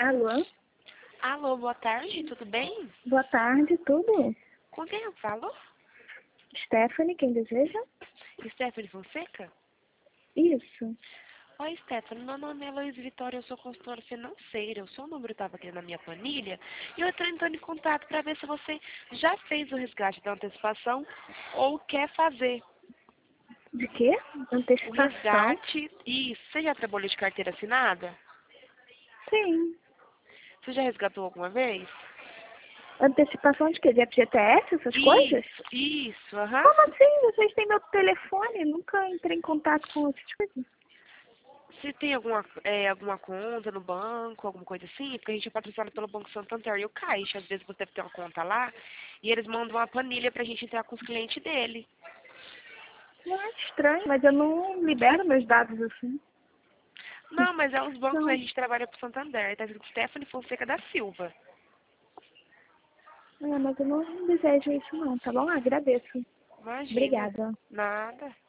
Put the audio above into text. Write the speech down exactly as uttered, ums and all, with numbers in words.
Alô? Alô, boa tarde, tudo bem? Boa tarde, tudo? Com quem eu falo? Stephanie, quem deseja? Stephanie Fonseca? Isso. Oi, Stephanie, meu nome é Luiz Vitória, eu sou consultora financeira. O seu número estava aqui na minha planilha e eu estou entrando em contato para ver se você já fez o resgate da antecipação ou quer fazer De quê? o Antecipação? resgate. E você já trabalhou de carteira assinada? Sim. Você já resgatou alguma vez? Antecipação de quê? De F G T S, essas coisas? Isso, isso, aham. Como assim? Vocês têm meu telefone? Nunca entrei em contato com essas coisas. Se tem alguma, é, alguma conta no banco, alguma coisa assim, porque a gente é patrocinado pelo Banco Santander e o Caixa. Às vezes você deve ter uma conta lá e eles mandam uma planilha pra gente entrar com os clientes dele. Não é estranho, mas eu não libero meus dados assim. Não, mas é os bancos, Não. a gente trabalha pro Santander. Tá escrito Stephanie Fonseca da Silva. É, mas eu não desejo isso não, tá bom? Agradeço. Imagina. Obrigada. Nada.